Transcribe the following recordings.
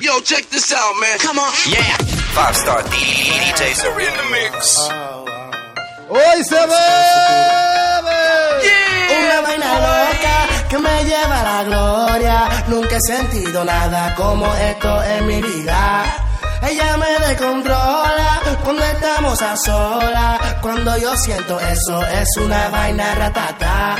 Yo, check this out, man. Come on. Yeah. 5-star DJs are in the mix. ¡Hoy se bebe! Yeah. Una vaina loca que me lleva a la gloria. Nunca he sentido nada como esto en mi vida. Ella me descontrola cuando estamos a solas. Cuando yo siento eso es una vaina ratata.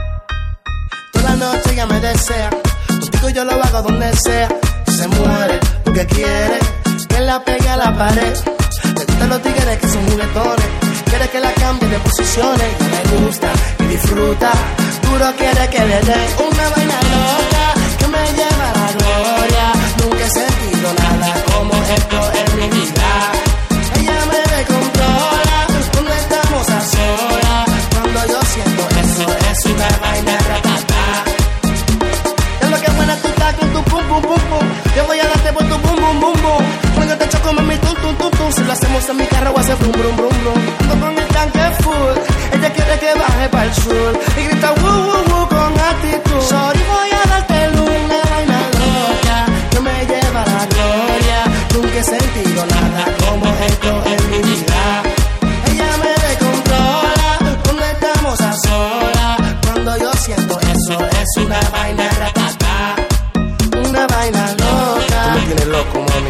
Toda la noche ella me desea. Contigo yo lo hago donde sea. Se muere porque quiere que la pegue a la pared. Le gustan los tigres que son juguetones. Quiere que la cambie de posiciones. Y me gusta y disfruta. Duro quiere que le dé una vaina loca que me lleva a la gloria. Nunca he sentido nada como esto en mi vida. Ella me descontrola cuando estamos a solas. Cuando yo siento eso es una vaina ratata. Es lo que buena tú estás con tu pum pum pum pum. Yo voy a darte por tu bum bum bum bum. Cuando te choco mami tum tum tum tum. Si lo hacemos en mi carro va a ser brum brum brum brum. Ando con el tanque full. Ella quiere que baje para el sur y grita woo woo woo con actitud. Sorry, voy a darte una vaina loca que me lleva a la gloria. Nunca he sentido nada como esto en mi vida. Ella me descontrola cuando estamos a solas. Cuando yo siento eso es una vaina ratata. Una vaina loca. Tú me tienes loco, mami.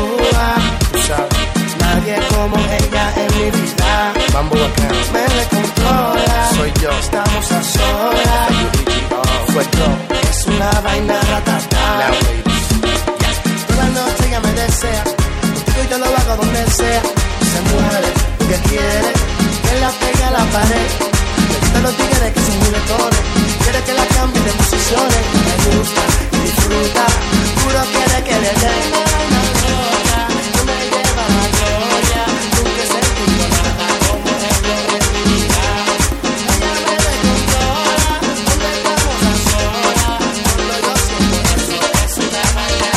Tú sabes, nadie como ella en mi vida. Mambo bacano. Me descontrola. Soy yo. Estamos a solas. Fue yo. Es una vaina ratata. Now, ladies. Toda la noche ella me desea. Contigo yo lo hago donde sea. Se muere porque quiere que la pegue a la pared. Le gustan los tigres que son juguetones. Quiere que la cambie de posiciones. Me gusta y disfruta. Puro quiere que le dé una vaina loca que me lleva a la gloria. Nunca he sentido nada como esto en mi vida. Ella me descontrola cuando estamos a solas. Cuando yo siento eso es una vaina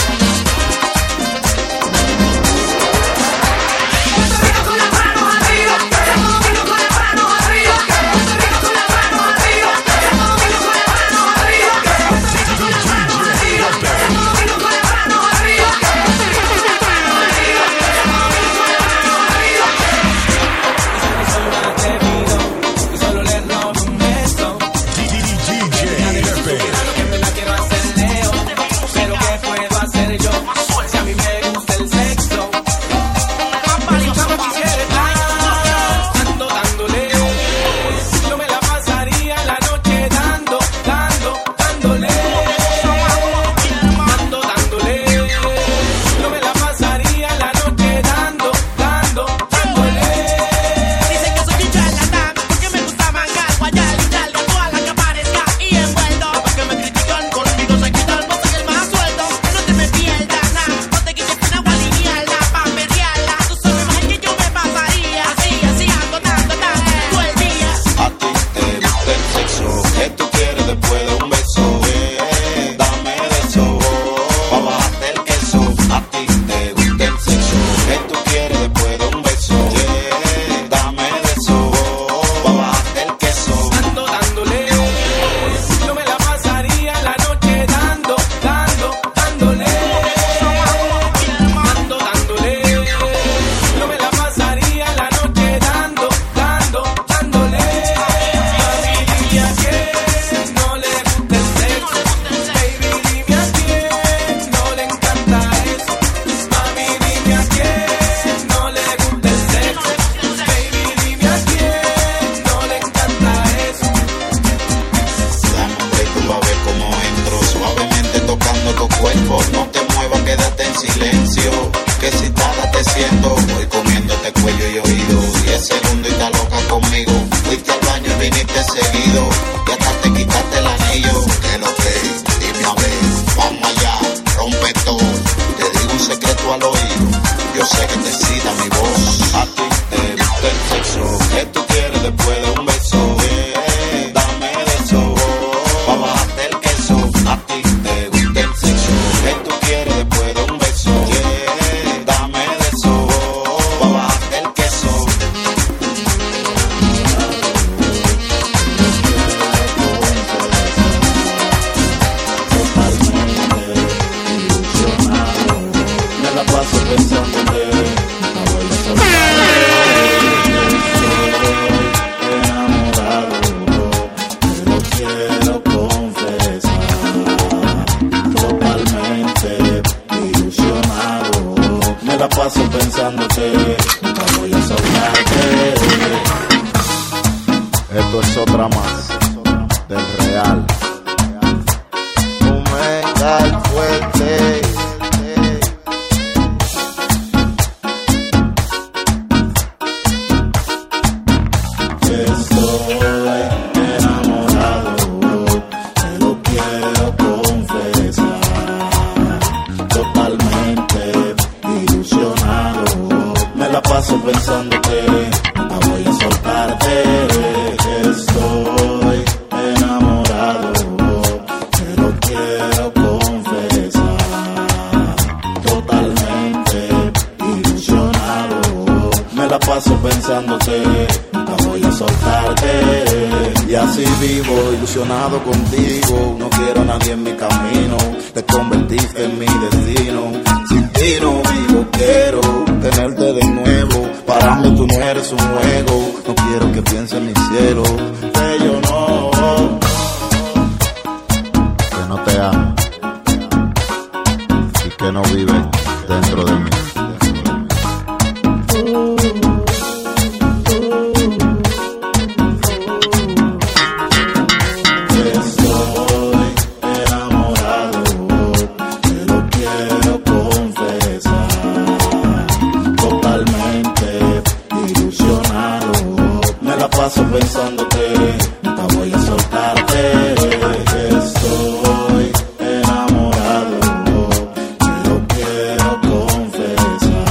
Con las manos arriba, estamos moviendo con las manos arriba. Con las manos arriba, estamos moviendo con las manos arriba. Con las manos arriba, estamos moviendo con las manos arriba. Y solo le robo un beso. Claro que me la quiero hacer Leo, pero ¿qué puedo hacer yo? Si a mí me gusta el sexo. Chama quisiera estar dándole. Yo me la pasaría la noche dándole. Yo me la pasaría la noche dándole. Dicen que soy un charlatán, porque me gusta mangar, guayar y tal, de toda la que aparezca y envuelto. Para que me critican, conmigo se quitan, no soy el más suelto. No te me pierdas, nah, no te quites una agua lineal, pa' perrearla. Tú sabes más que yo me pasaría, así, agotando todo el día. A ti te gusta el sexo, que tú quieres después de un beso. Dame de eso, pa' bajarte el queso. A ti te gusta el sexo, que tú quieres después de un beso. Dame de eso, pa' bajarte el queso. Dándole. Yo me la pasaría la noche dándole. Yo me la pasaría la noche dándole. Mami, dime a quién no le gusta el sexo. Baby, dime a quién no le encanta eso. Mami, dime a quién no le gusta el sexo. Baby, dime a quién no le encanta eso. Dame un break, tú vas a ver cómo entro. Suavemente tocando tu cuerpo. No te muevas, quédate en silencio. Que si tarda te siento. Voy comiéndote cuello y oído. 10 segundos y estás loca conmigo. Fuiste al baño y viniste seguido. Y hasta te quitaste el anillo. Que lo que, dime a ver. Vamos allá, rompe todo. Te digo un secreto al oído. Yo sé que te excita mi voz. A ti te gusta el sexo. Que tú quieres después de un beso. Dame de eso, pa' bajarte el queso. A ti te gusta el sexo. Que tú quieres fuerte. Estoy enamorado, te lo quiero confesar. Totalmente ilusionado, me la paso pensándote, nunca voy a soltarte. Estoy enamorado, te lo quiero confesar. Totalmente ilusionado, me la paso pensándote, nunca voy a soltarte. Y así vivo, ilusionado contigo. No quiero a nadie en mi camino, te convertiste en mi destino. Sin ti no vivo, quiero tenerte de nuevo. Para mí tú no eres un juego, no quiero que pienses en mi cielo. Que yo no te amo y que no vives dentro de mí. Paso pensándote, nunca voy a soltarte. Estoy enamorado, te lo quiero confesar.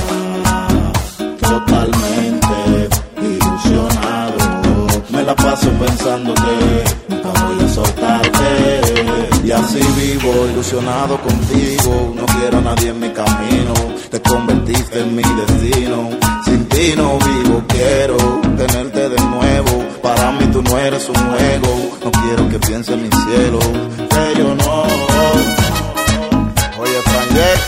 Totalmente ilusionado, me la paso pensándote, nunca voy a soltarte. Y así vivo, ilusionado contigo. No quiero a nadie en mi camino, te convertiste en mi destino. Sin ti no vivo, quiero tenerte de nuevo. Para mí tú no eres un juego, no quiero que pienses en mi cielo. Que yo no. Oye, Frank,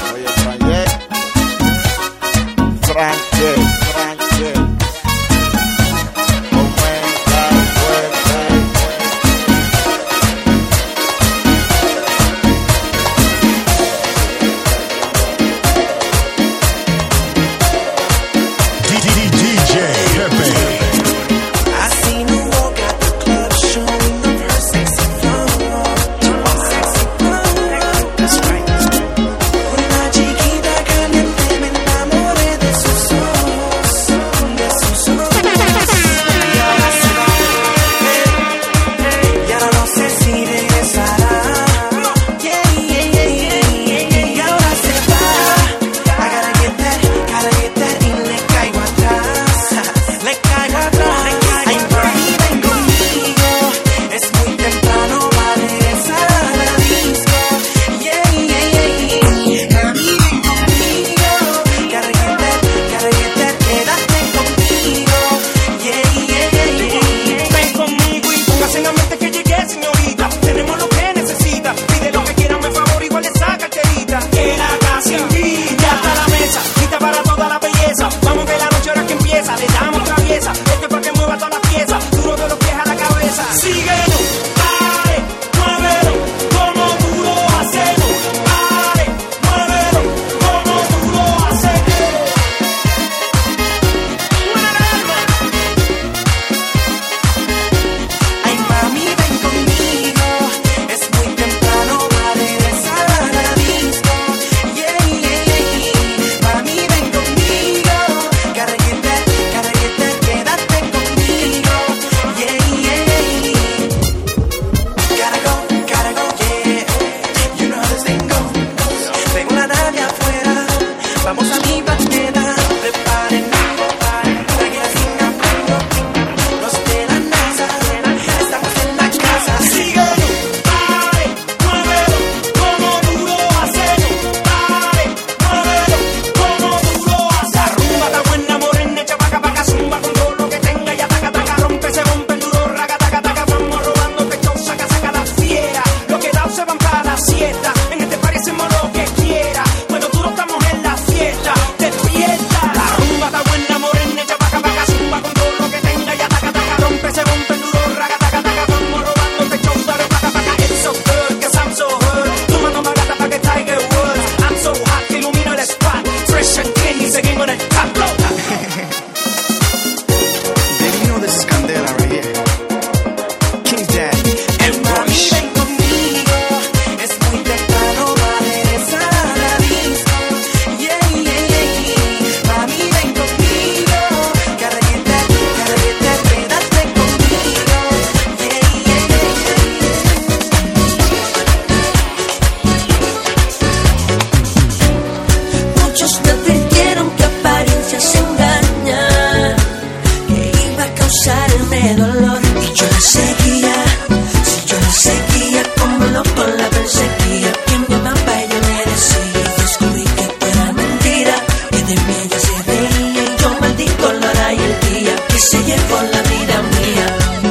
Muchos me advirtieron que apariencias engañan, que iba a causarme dolor. Y yo la seguía, si yo la seguía como loco la perseguía. Que me amaba ella me decía, y descubrí que era mentira, que de mí ella se reía. Y yo maldito la hora y el día que se llevó la vida mía.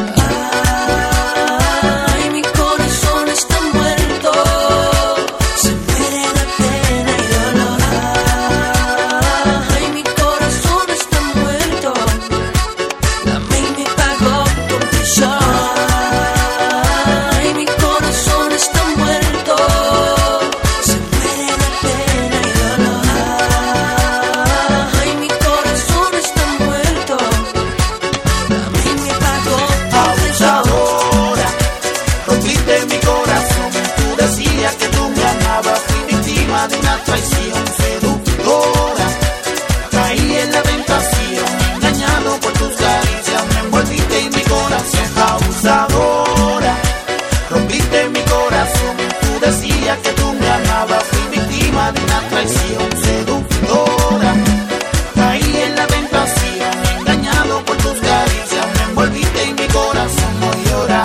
Ay, mi corazón está muerto, se muere de pena y dolor. Ay, mi corazón está muerto, la me pagó por tu show. Ay, mi corazón está muerto, se muere de pena y dolor. Ay, mi corazón está muerto, la me pagó por tu show. Abusadora, rompiste mi corazón. Tú decías que tú me amabas, fui víctima de una traición seductora. Caí en la tentación, engañado por tus caricias, me envolviste en mi corazón. Abusadora, rompiste mi corazón. Tú decías que tú me amabas, fui víctima de una traición seductora. Caí en la tentación, engañado por tus caricias, me envolviste en mi corazón. No llora.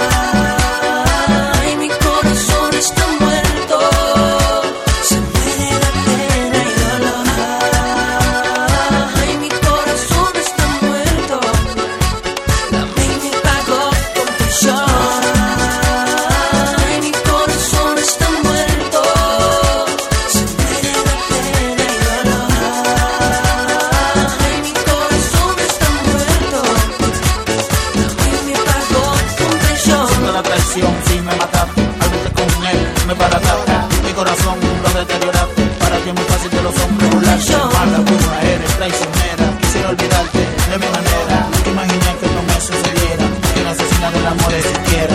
Ay, mi corazón está muerto, se muere de pena y dolor. Ay, mi corazón está muerto, la me pagó por tu show. Ay, mi corazón está muerto, se muere de pena y dolor. Ay, mi corazón está muerto, la me pagó por tu show. Siendo la traición, si me mataste, al verte con él, me barataste. Mi corazón lo deterioraste, para ti es muy fácil de los hombres burlarse. Mala, burra, eres traicionera, quisiera olvidarte de mi manera. Nunca imaginé que no me sucediera, que una asesina del amor existiera.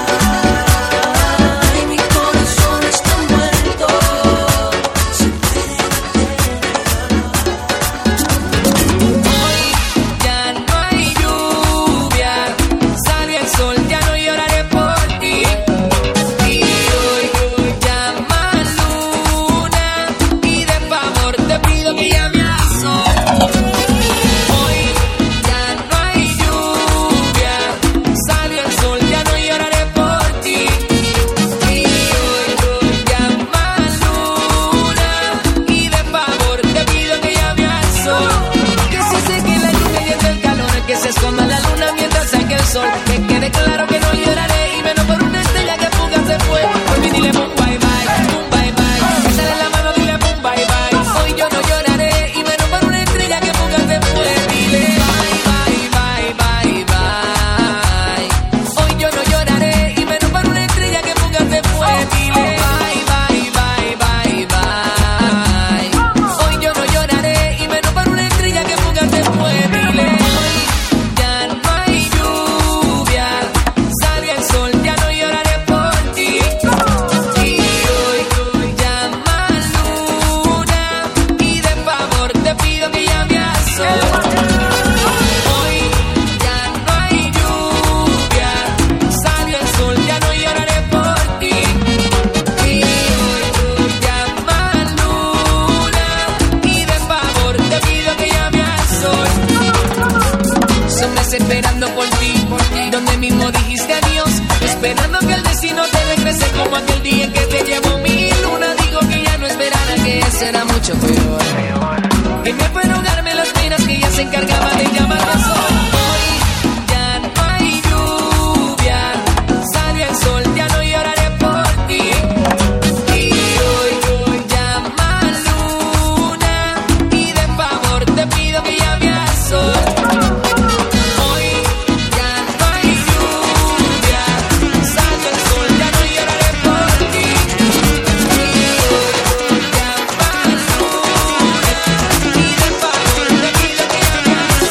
Ay, mi corazón está muerto, se muere de Hoy ya no hay lluvia, sale el sol, ya no lloraré por ti. Y hoy llama luna y de favor te pido que llame al sol. Hoy ya no hay lluvia, sale el sol, ya no lloraré por ti. Y hoy llama luna y de favor te pido que llame al sol. Que se seque la lluvia y entre el calor, que se esconda la luna mientras saque el sol. Que quede claro que no lloraré y menos por una estrella que fugaz se fue. Volví, dile boom bye bye, que sale la mano, dile boom bye bye. Hoy yo no lloraré y menos por una estrella que fugaz se fue. Dile bye bye bye bye bye. Hoy yo no lloraré y menos por una estrella que fugaz se fue. Dile bye bye bye bye bye. Hoy yo no lloraré y menos por una estrella que fugaz se fue. Dile hoy ya no hay lluvia, sale el sol, ya no lloraré por ti. Y hoy llama luna y de favor te pido que llame al sol. Hoy ya no hay lluvia, sale el sol, ya no lloraré por ti. Y hoy llama luna y de favor te pido que llame al sol. Son meses esperando por ti, donde mismo dijiste adiós, esperando que el destino te regrese como aquel día en que te llevó mi luna. Digo que ya no esperara, que será mucho peor. Que me fue rogarme las penas, que ya se encargaba de llamarme al sol. Hoy ya no hay lluvia, sale el sol, ya no lloraré por ti. Y hoy llama luna y de favor te pido que llame al sol. Hoy ya no hay lluvia, sale el sol, ya no lloraré por ti. Y hoy llama luna y de favor te pido que llame al sol.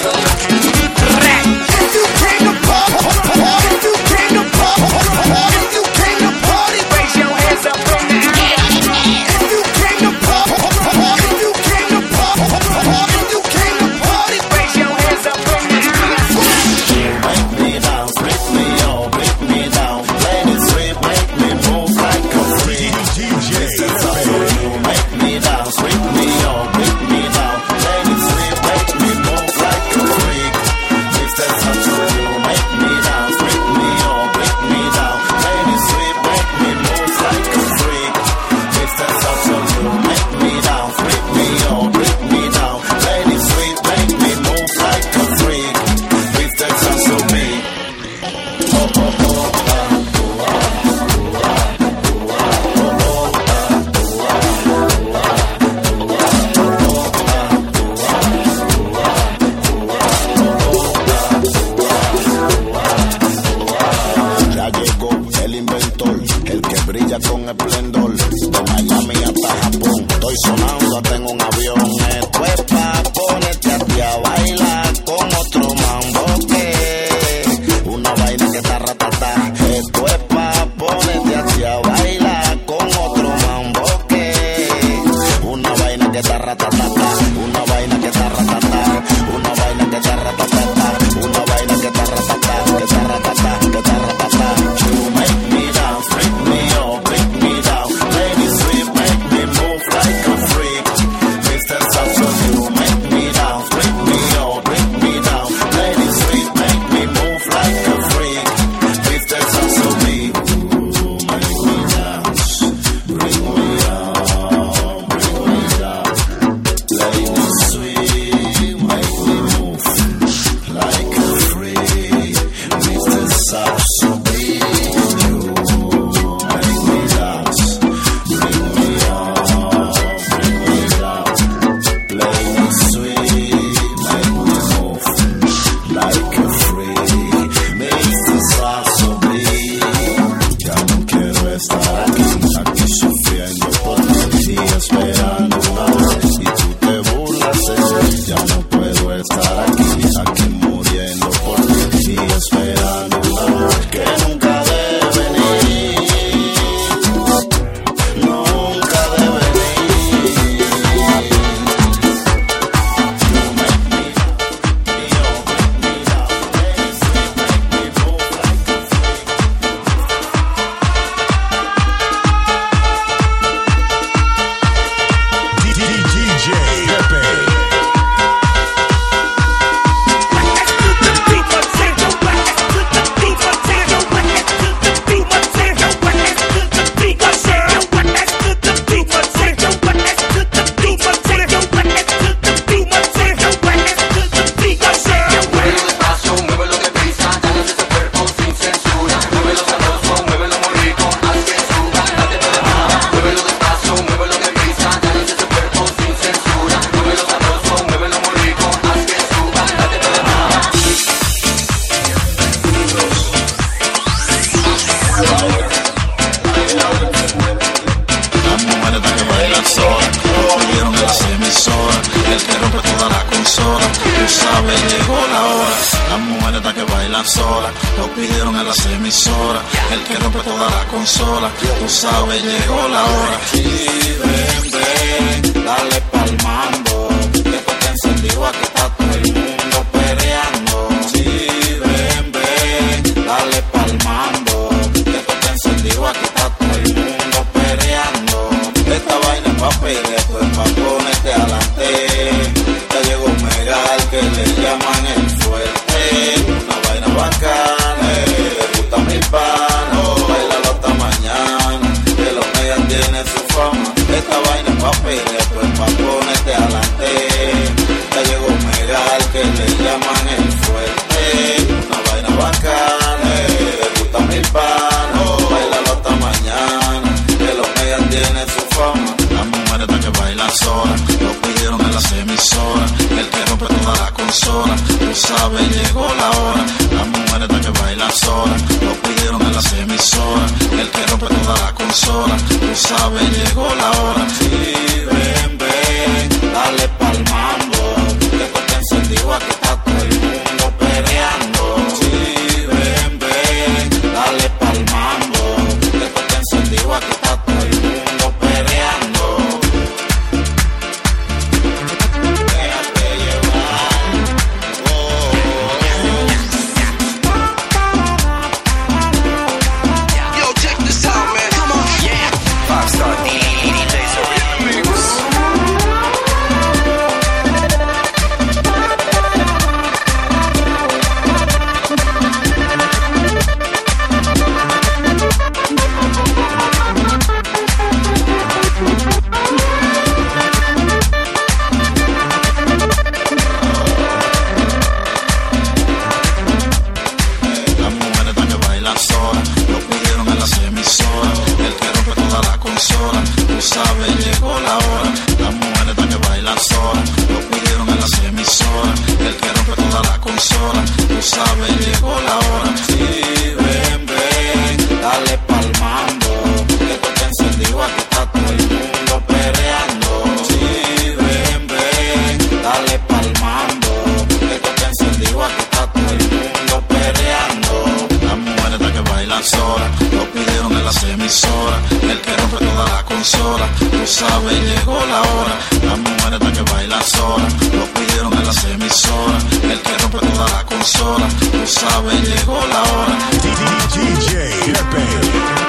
bailan sola, lo pidieron en las emisoras. El que rompe toda la consola, tú sabes, llegó la hora. Y ven, dale pa'l mambo, que esto está encendido, aquí está todo el mundo peleando. Sí, ven, dale pa'l mambo, que esto está encendido, aquí está todo el mundo peleando. Esta vaina es pa' pedir, esto es pa' ponerte adelante. Ya llegó un megal que le llaman el fuerte. Una vaina bacana, le gusta mi pano, bailalo hasta mañana, que los medias tienen su fama. Esta vaina es pa' pedir, esto es pa' ponerte adelante. Ya llegó un megal que le llaman el fuerte. Una vaina bacana, le gusta mi pano, bailalo hasta mañana, que los medias tienen su fama. Las mujeres que bailan solas, lo pidieron en las emisoras. El que rompe toda la consola, tú sabes, llegó la hora. Las mujeres que bailan solas, lo pidieron en las emisoras. El que rompe toda la consola, tú sabes, llegó la hora. Sí, ven, dale pa'l mambo, que esto está encendido, aquí está todo el mundo peleando. Sí, ven, dale pa'l mambo, que esto está encendido, aquí está todo el mundo peleando. Déjate llevar, Yo, check this out, man. Come on, yeah. Five-star DJs are in the mix. Las mujeres que bailan solas, lo pidieron en las emisoras. El que rompe toda la consola, tú sabes, llegó la hora. Las mujeres que bailan solas, lo pidieron en las emisoras. El que rompe toda la consola, tú sabes, llegó la hora. Sí, ven, dale pa'l mambo, que esto está encendido, aquí está todo el mundo peleando. Sí, ven, dale pa'l mambo, que esto está encendido, aquí está todo el mundo peleando. Las mujeres que bailan solas, lo pidieron en las emisoras. El que rompe toda la consola, tú sabes, llegó la hora. Las mujeres que bailan solas, lo pidieron en las emisoras. El que rompe toda la consola, tú sabes, llegó la hora. DJ Pepe.